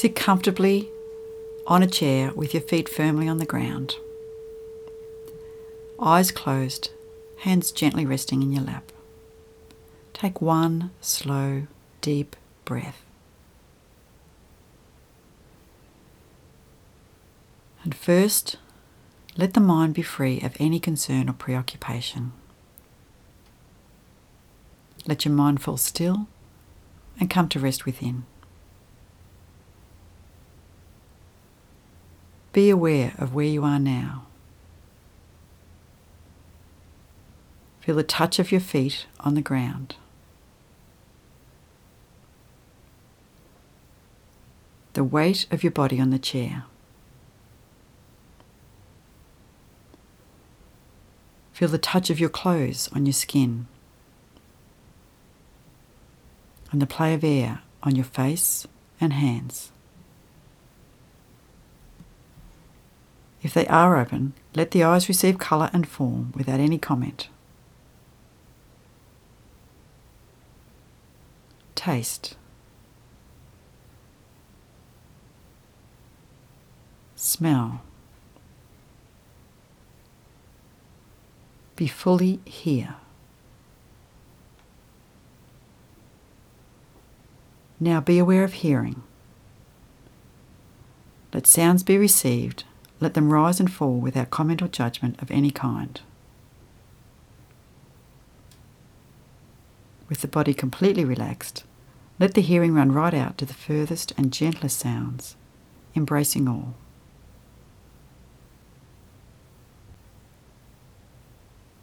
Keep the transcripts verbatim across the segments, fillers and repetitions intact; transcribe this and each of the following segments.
Sit comfortably on a chair with your feet firmly on the ground. Eyes closed, hands gently resting in your lap. Take one slow, deep breath. And first, let the mind be free of any concern or preoccupation. Let your mind fall still and come to rest within. Be aware of where you are now. Feel the touch of your feet on the ground. The weight of your body on the chair. Feel the touch of your clothes on your skin, and the play of air on your face and hands. If they are open, let the eyes receive colour and form without any comment. Taste. Smell. Be fully here. Now be aware of hearing. Let sounds be received. Let them rise and fall without comment or judgment of any kind. With the body completely relaxed, let the hearing run right out to the furthest and gentlest sounds, embracing all.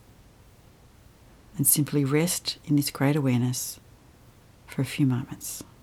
And simply rest in this great awareness for a few moments.